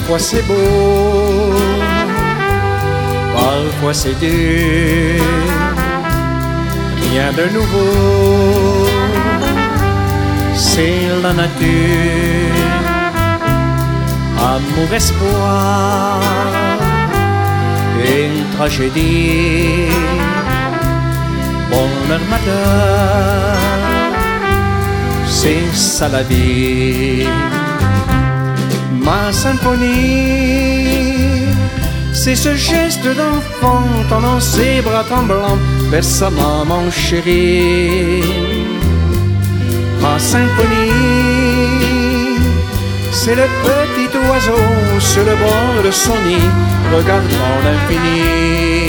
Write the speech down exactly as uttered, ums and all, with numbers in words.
Parfois c'est beau, parfois c'est dur, rien de nouveau, c'est la nature. Amour, espoir, une tragédie, bonheur, malheur, c'est ça la vie. Ma symphonie, c'est ce geste d'enfant tendant ses bras tremblants vers sa maman chérie. Ma symphonie, c'est le petit oiseau sur le bord de son nid, regardant l'infini.